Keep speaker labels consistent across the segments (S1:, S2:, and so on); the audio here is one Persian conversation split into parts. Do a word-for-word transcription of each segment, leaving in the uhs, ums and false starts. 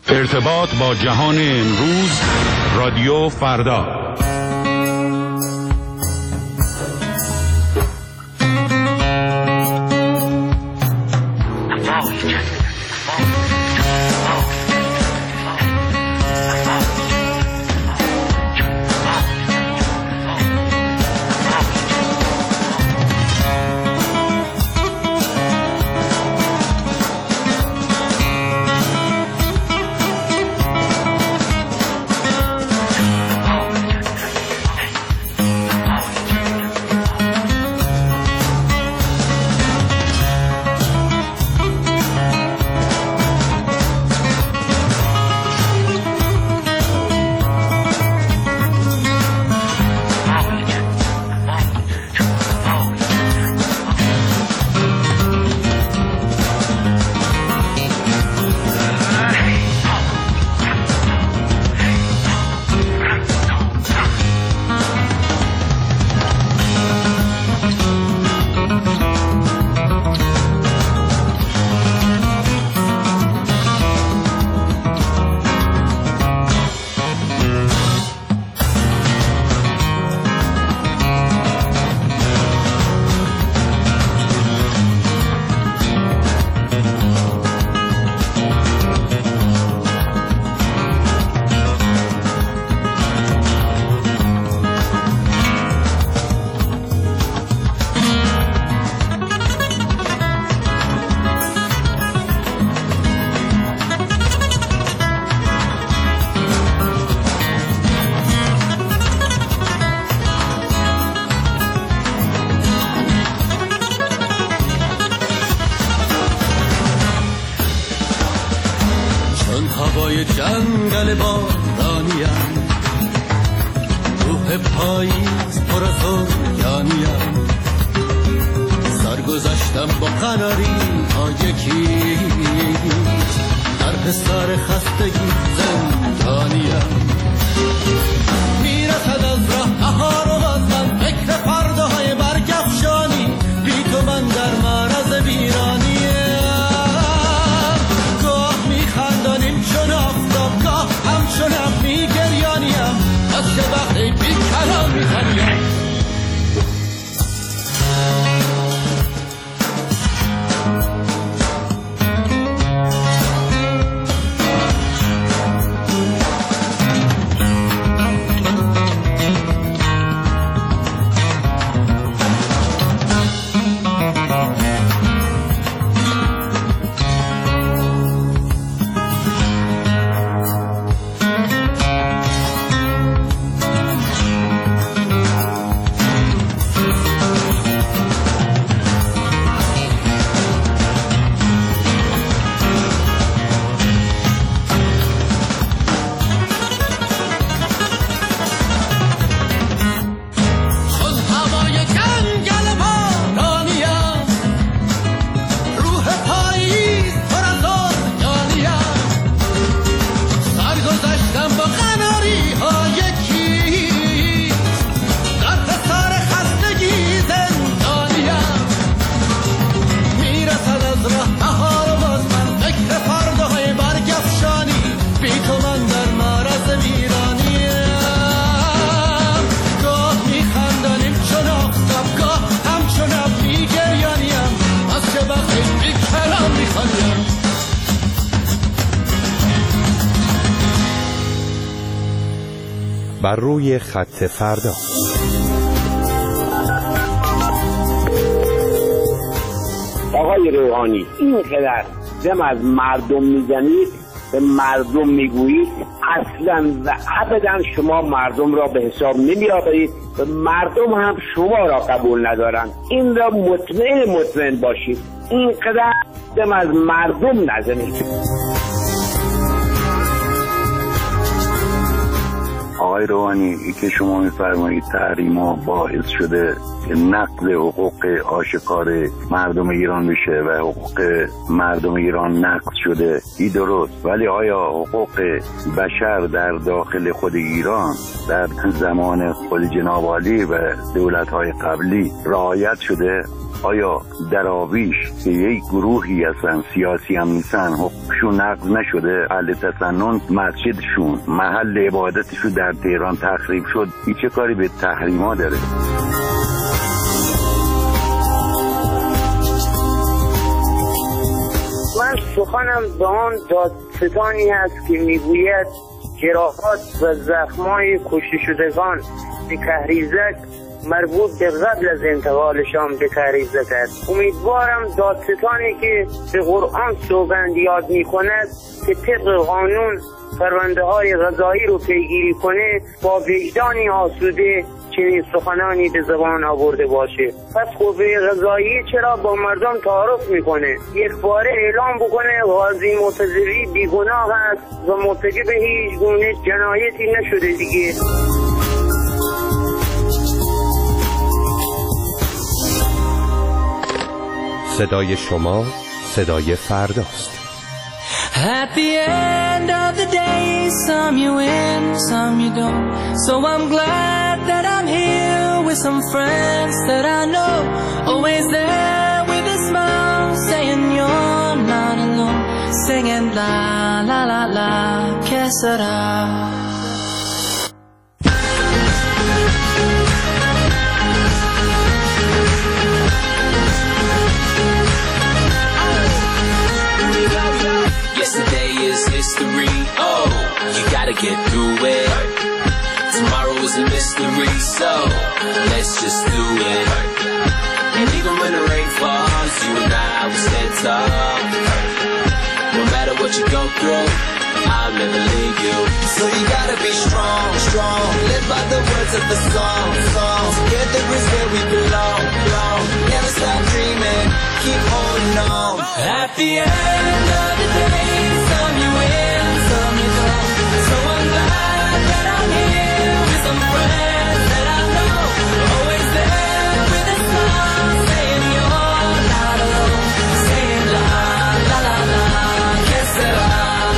S1: ارتباط با جهان امروز، رادیو فردا.
S2: هوای جنگل بارانیم، روح پاییز پر از اوریانیم، سرگذشتم با قناری ها یکی، در حصار خستگی زندانیم، میرسد از راه بهار و باز من فکر فرداهای برگفشانی، بی تو من در معرض ویرانیم، گاه میخندانیم چون آفتاب، گاه همچون ابر میگریانیم، از چه وقتی بی کلام میخوانیم.
S3: بر روی خط فردا.
S4: آقای روحانی، اینقدر دم از مردم میزنید، به مردم میگویید، اصلا و ابدا شما مردم را به حساب نمیآورید و مردم هم شما را قبول ندارند. این را مطمئن مطمئن باشید، اینقدر دم از مردم نزنید.
S5: آقای روحانی ای که شما میفرمایید تحریما باعث شده که نقض حقوق آشکار مردم ایران بشه و حقوق مردم ایران نقض شده، این درست، ولی آیا حقوق بشر در داخل خود ایران در زمان خود جناب عالی و دولت‌های قبلی رعایت شده؟ آیا دراویش که یک گروهی هستن سیاسی هم نیستن حقوقشون نقض نشده؟ اهل تسنن مسجدشون محل عبادتشون در تهران تخریب شد، این چه کاری به تحریما داره؟
S4: من سخنم به آن دادستانی هست که میگوید جراحات و زخمای کشته شدگان به کهریزک مربوط به قبل از انتقالشان به کهریزک است. امیدوارم دادستانی که به قرآن سوگند یاد می کند که طبق قانون پرونده های قضایی رو پیگیری کنه با وجدانی آسوده چنین سخنانی به زبان آورده باشه. پس قوه قضایی چرا با مردم تعارف میکنه؟ یک باره اعلام بکنه قاضی معتزلی بیگناه است و مرتکب هیچ گونه جنایتی نشده دیگه.
S3: صدای شما صدای فرداست.
S2: At the end of the day, some you win, some you don't. So I'm glad that I'm here with some friends that I know. Always there with a smile, saying you're not alone. Singing la la la la, que sera.
S6: Yesterday is history, oh, you gotta get through it. Tomorrow is a mystery, so let's just do it. And even when the rain falls, you and I will stand tall. No matter what you go through, I'll never leave you. So you gotta be strong, strong. Live by the words of the song, song. Together is where we belong, belong. Never stop dreaming, keep holding on.
S2: At the end of the day, some you win, some you don't. So I'm glad that I'm here with some friends that I know. Always there with a smile, saying you're not alone. Saying la la la la, que sera.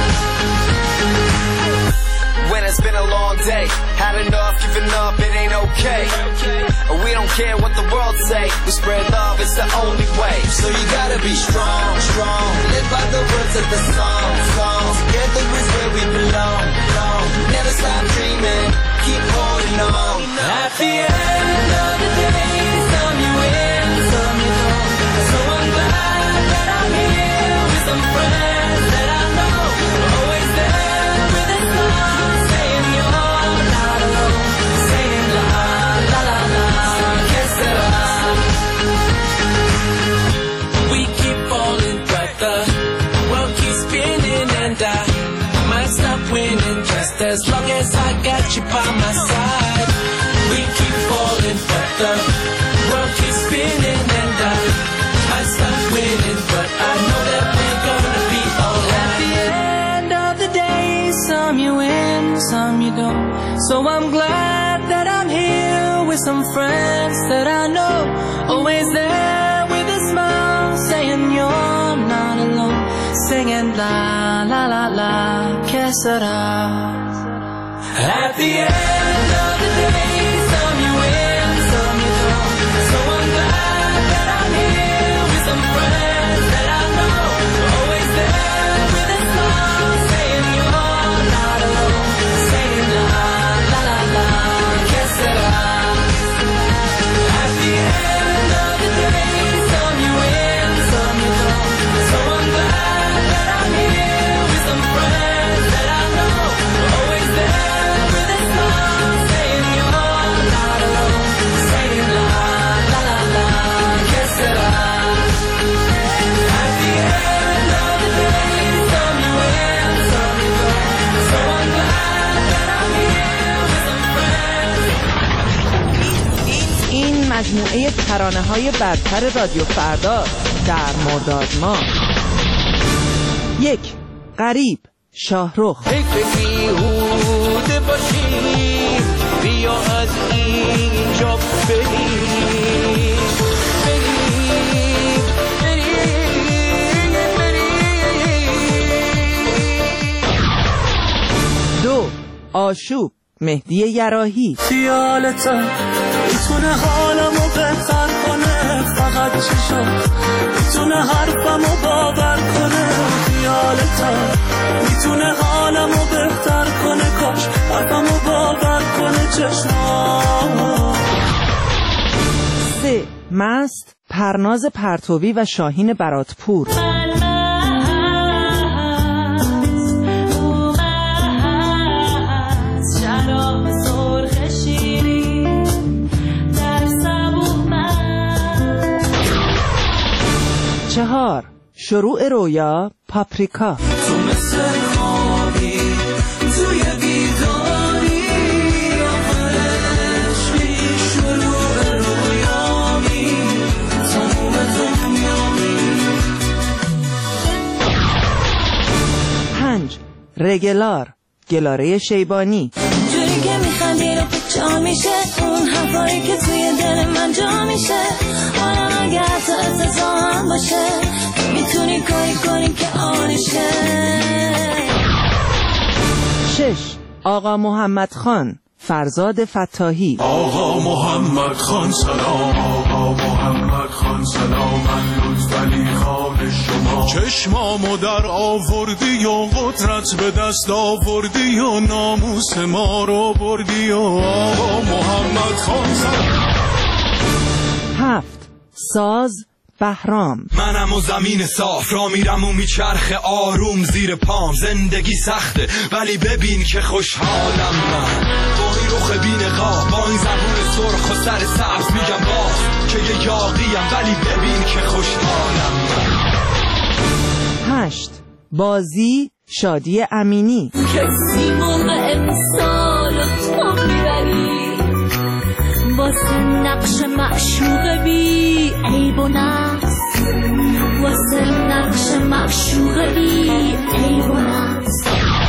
S6: When it's been a long day, had enough, giving up, it ain't okay. We don't care what the world say, we spread love, it's the only way. So you gotta be strong, strong. Live by the words of the song, song. Together is where we belong, belong. Never stop dreaming, keep holding on.
S2: At the end of the day, some you win, some you don't. So I'm glad that I'm here with some friends that I know. Always there with a smile, saying you're not alone. Saying la la la la, que sera. We keep falling, but the world keeps spinning, and I might stop winning just as long as I got you by my side. We keep falling, but the world keeps spinning, and I might stop winning, but I know that we're gonna be alright. At the end of the day, some you win, some you don't. So I'm glad that I'm here with some friends that I know. Always there with a smile, saying you're not alone. Singing la la la la, que sera. At the end of the day, some you win, some you don't. So I'm glad that I'm here with some friends that I know. Always there with a smile, saying you're not alone. Saying la la la la, que sera. At the end of the day, some you win, some you don't. So I'm glad that I'm here with some friends that I know. Always there with a smile, saying you're not alone. Saying la la la la, que sera. At the end of the day, some you win, some you don't. So I'm glad that I'm here with some friends.
S7: این مجموعه ترانه‌های برتر رادیو فردا در مرداد ماه. یک، غریب، شاهرخ.
S2: فکر بیهوده باشی
S7: آشوب مهدی یراحی.
S8: خیالتا میتونه حالمو بهتر کنه، فقط چشم میتونه حرفمو باور کنه. خیالتا میتونه حالمو بهتر کنه، کاش حرفمو باور کنه چشم.
S7: سه مست پرناز پرتوی و شاهین براتپور. چهار شروع رویا پاپریکا.
S8: تو مثل خوابی توی بیداری، آخرشی شروع رویامی، تموم دنیامی.
S7: پنج رگلار گلاره شیبانی.
S9: جوری که میخندی رو جا میشه، اون حرفایی که توی دل من جا میشه. حالا اگه حتی اتزام باشه، میتونی کاری کنی که آنشه.
S7: شش آقا محمد خان فرزاد فتاحی.
S10: آقا محمد خان سلام، آقا محمد خان سلام، من لطفعلی خان شما. چشمامو در آوردی و قدرت به دست آوردی و ناموس ما رو بردی و آقا محمد خان سلام.
S7: هفت ساز بهرام.
S11: منم و زمین صاف را میرم و میچرخه آروم زیر پام. زندگی سخته ولی ببین که خوشحالم من، با این رخ بین قاب، با این زبون سرخ و سر سبز میگم باز که یه یاقیم ولی ببین که خوشحالم من.
S7: هشت بازی شادی امینی.
S9: کسی موقع امسال و تو میبری، واسه نقش معشوق بی عیب و نقص، واسه نقش معشوق بی عیب و نقص.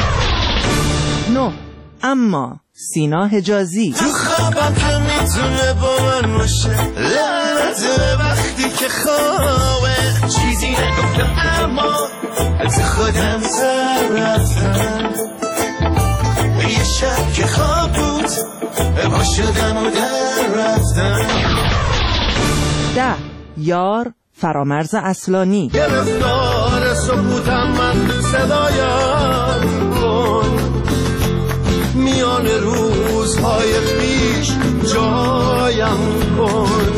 S7: نه اما سینا حجازی.
S8: تو خوابم که میتونه با من باشه، لعنت وقتی که خوابه. چیزی نگفتم اما از خودم سر رفتم، یه شب که خواب بود با شدم و در رفتم.
S7: ده یار فرامرز اصلانی.
S8: گرفتار سکوتم من صدایم کن، میان روزهای پیش جایم کن.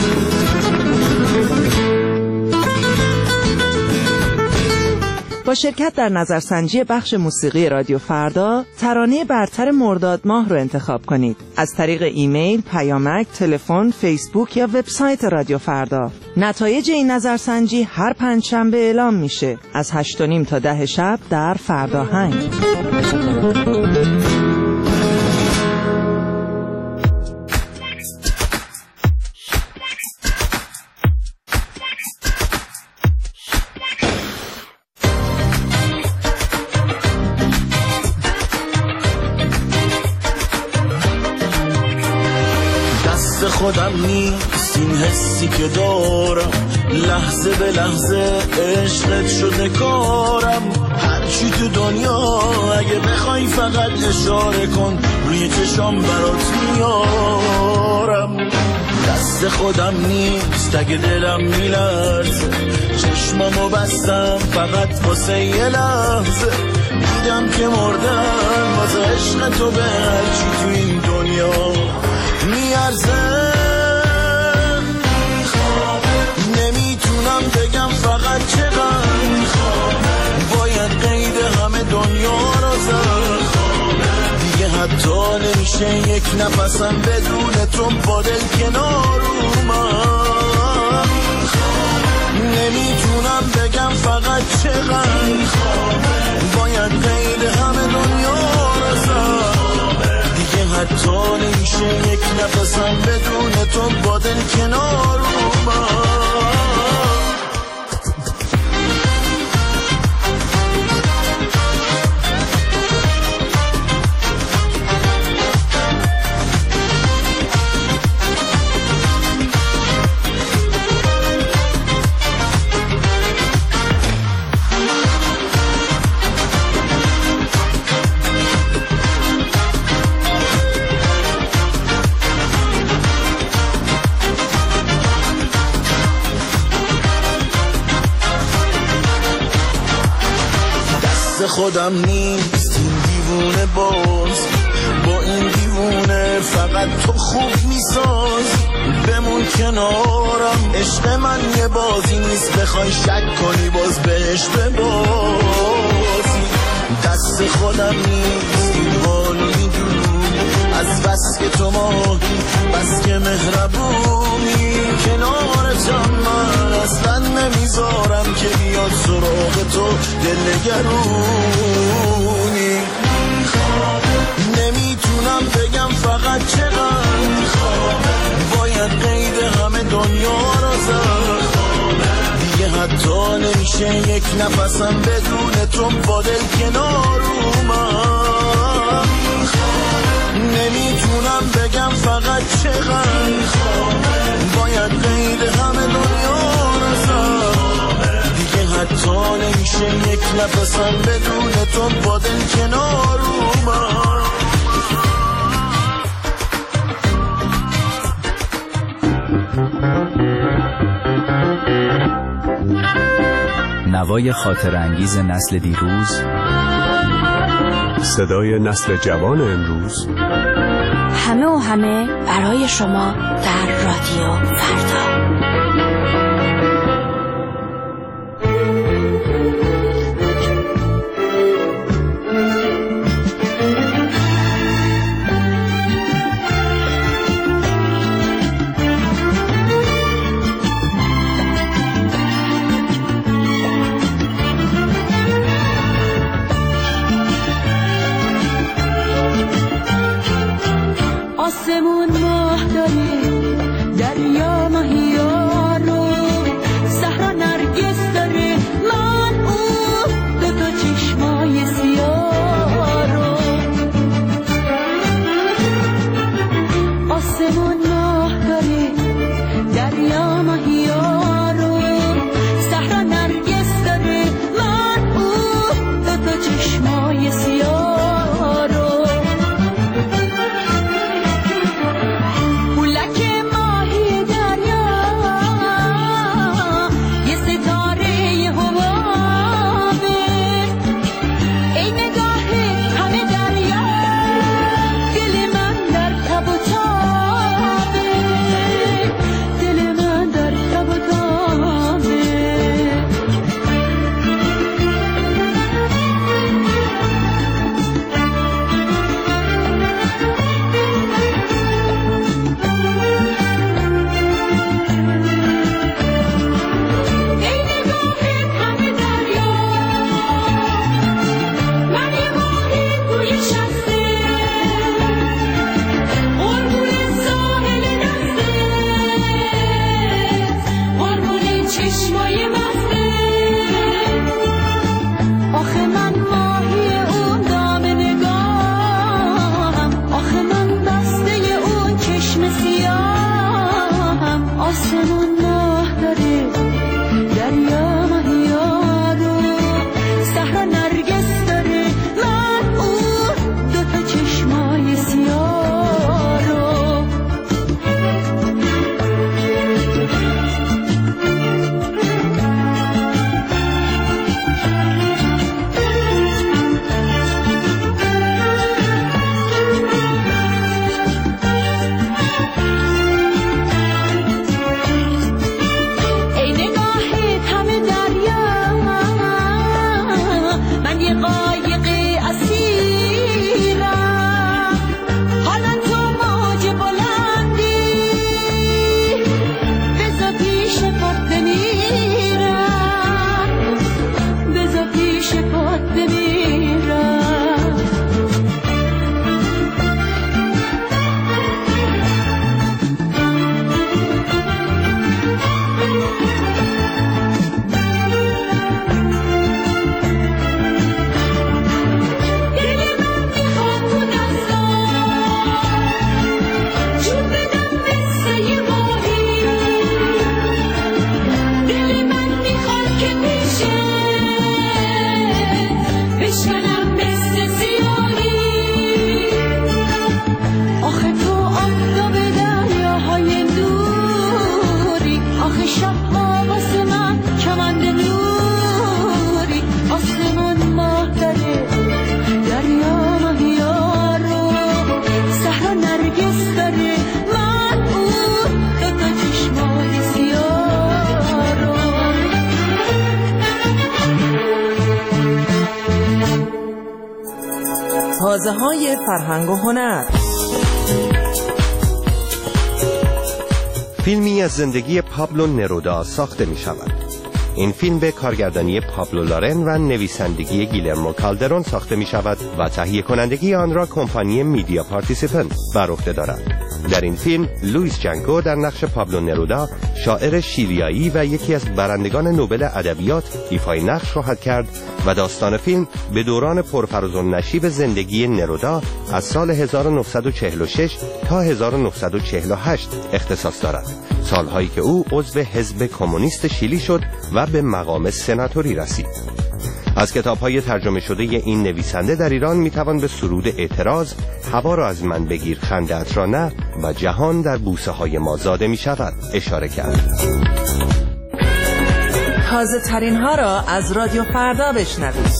S7: با شرکت در نظرسنجی بخش موسیقی رادیو فردا، ترانه برتر مرداد ماه رو انتخاب کنید از طریق ایمیل، پیامک، تلفن، فیسبوک یا وبسایت رادیو فردا. نتایج این نظرسنجی هر پنجشنبه اعلام میشه از هشت و نیم تا ده شب در فرداهنگ.
S8: خودم نیست این حسی که دارم، لحظه به لحظه عشقت شده کارم. هرچی تو دنیا اگه بخوای فقط اشاره کن، روی چشام برات میارم. دست خودم نیست اگه دلم میلرزه، چشمامو بستم فقط واسه یه لحظه. دیدم که مردم واسه عشق تو به هرچی تو این دنیا میارزه. نمیتونم بگم فقط چقدر باید قید همه دنیا رو زد. دیگه حتی نمیشه یک نفسم بدون تو با دل کنار اومد. نمیتونم بگم فقط چقدر باید قید همه دنیا رو زد. حتی نمیشه یک نفسم بدون تو با دل کنار اومد. خودم نیست این دیوونه باز، با این دیوونه فقط تو خوب میساز. بمون کنارم عشق من یه بازی نیست، بخوای شک کنی باز بهش ببازی. دست خودم نیست این حال میدونی، از بس که تو ماهی بس که مهربونی. کنارتم من اصلا نمیذارم که بیاد سراغ تو دلنگرونی. نمیتونم بگم فقط چقدر باید قید همه دنیا رو زد. دیگه حتی نمیشه یک نفسم بدون تو با دل کنار اومد. نمیتونم بگم فقط چقدر باید قید همه دنیا رو زد. دیگه حتی نمیشه یک نفسم بدون تو با دل کنار اومد.
S12: نوای خاطر انگیز نسل دیروز،
S3: صدای نسل جوان امروز،
S13: همه و همه برای شما در رادیو فردا.
S9: آسمون ماه داره، دریا ماهیا رو، صحرا نرگس داره، من او دو تا چشمای سیاه رو. آسمون ماه داره، دریا ماهیا رو، صحرا نرگس داره، من او دو تا چشمای سیاه رو. Like
S7: حوزه های فرهنگ و هنر.
S14: فیلمی از زندگی پابلو نرودا ساخته می شود. این فیلم به کارگردانی پابلو لارن و نویسندگی گیلرمو کالدرون ساخته می شود و تهیه کنندگی آن را کمپانی میدیا پارتیسیپنت بر عهده دارد. در این فیلم لوئیس جانکو در نقش پابلو نرودا، شاعر شیلیایی و یکی از برندگان نوبل ادبیات، ایفای نقش خواهد کرد و داستان فیلم به دوران پرفراز و نشیب زندگی نرودا از سال هزار و نهصد و چهل و شش تا هزار و نهصد و چهل و هشت اختصاص دارد، سالهایی که او عضو حزب کمونیست شیلی شد و به مقام سناتوری رسید. از کتاب‌های ترجمه شده این نویسنده در ایران میتوان به سرود اعتراض، هوا را از من بگیر خنده‌ات را نه و جهان در بوسه های ما زاده می شود اشاره کرد.
S7: تازه ترین ها را از رادیو فردا بشنوید.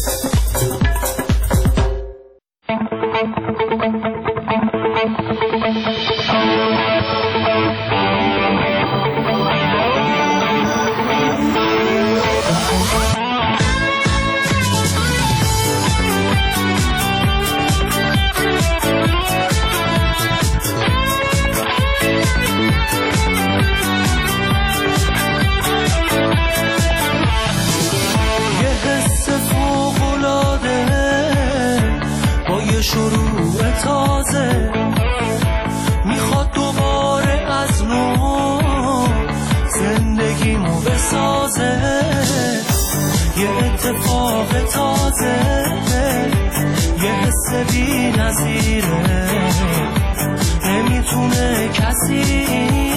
S8: شروع تازه میخواد دوباره از نو زندگیمو بسازه، یه اتفاق تازه، یه حس بی نظیره، نمیتونه کسی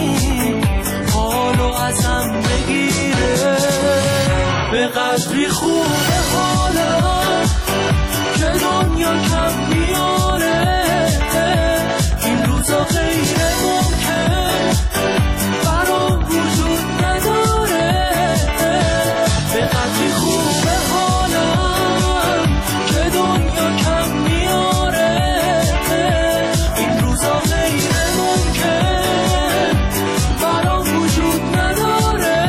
S8: حالو ازم بگیره. به قدری خوبه حالم که دنیا کم میاره، این روزا غیر ممکن برام وجود نداره. به قدری خوبه حالم که دنیا کم میاره، این روزا غیر ممکن برام وجود نداره.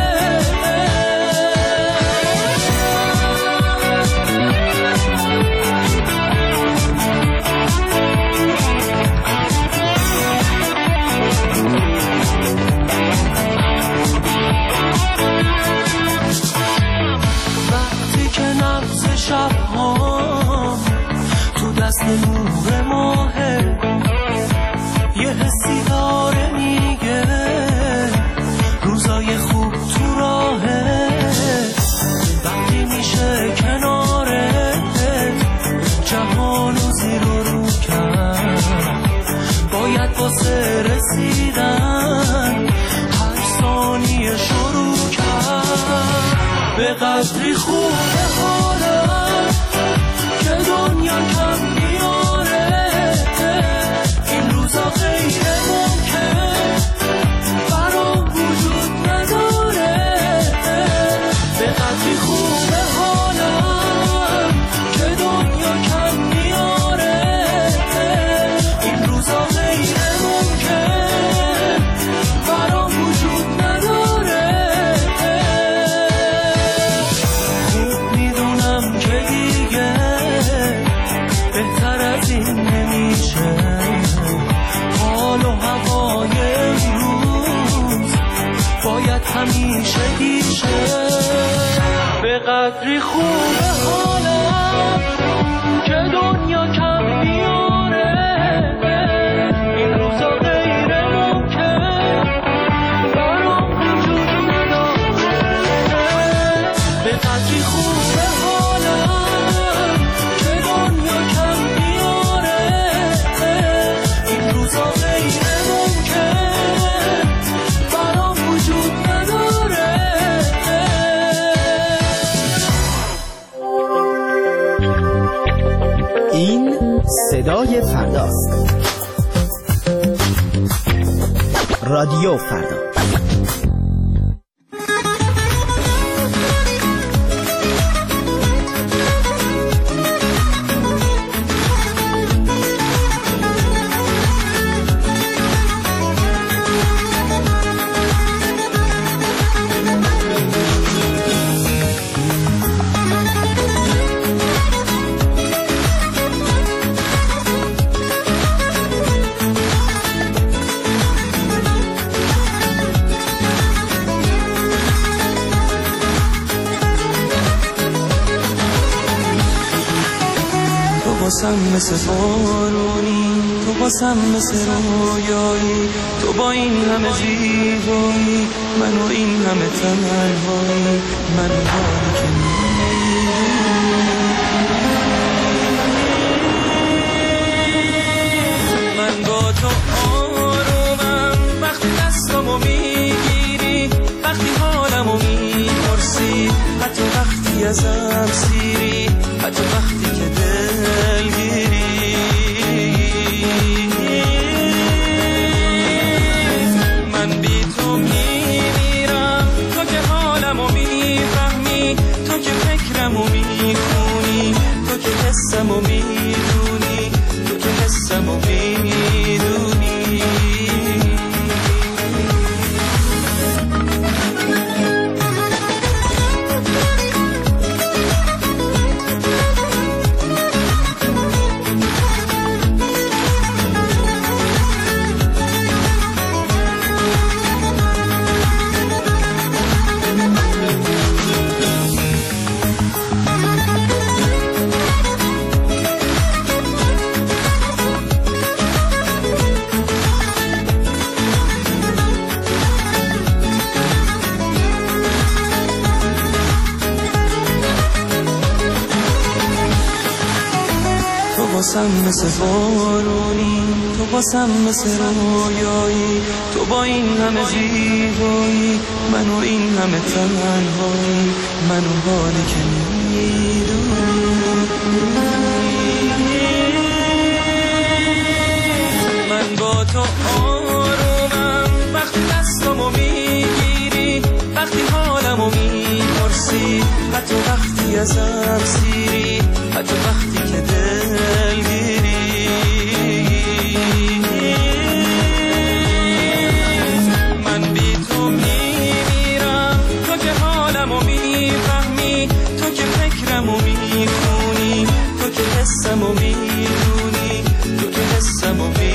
S8: شب ها تو دست نور ماهه، یه حسی داره میگه روزای خوب تو راهه. وقتی میشه کناره جهانو زیر و رو کرد، باید واسه رسیدن هر ثانیه شروع کرد. به قدری خوبه حالم که دنیا کم میاره، این روزا غیر ممکن برام وجود نداره. به قدری خوبه حالم که دنیا کم میاره، این روزا غیر ممکن برام وجود نداره. خوب میدونم که دیگه بهتر از این نمیشه، حال و هوای امروز باید همیشه گیشه. به قدری خوبه حالم که دنیا کم میاره، این روزا غیر ممکن برام وجود نداره. به قدری خوبه حالم که دنیا کم میاره، این روزا غیر ممکن برام وجود نداره.
S15: این صدای فرداست. رادیو فردا.
S16: واسم مثل بارونی، تو واسم مثل رویایی، تو با این همه زیبایی، من و این همه تنهایی، من و حالی که من با تو آرومم وقتی دستمو میگیری، وقتی حالمو میپرسی، حتی وقتی ازم سیری، حتی وقتی که دلگیری. من بی تو میمیرم، تو که حالمو میفهمی، تو که فکرمو میخونی، تو که حسمو میدونی، تو که حسمو میدونی. واسم مثل بارونی، تو واسم مثل رویایی، تو با این همه زیبایی، من و این همه تنهایی، من و حالی که میدونی. من با تو آرومم وقتی دستمو میگیری، وقتی حالمو میپرسی، حتی وقتی ازم سیری، حتی وقتی که دلگیری. من بی تو میمیرم، تو که حالمو میفهمی، تو که فکرمو میخونی، تو که حسمو میدونی، تو که حسمو میدونی.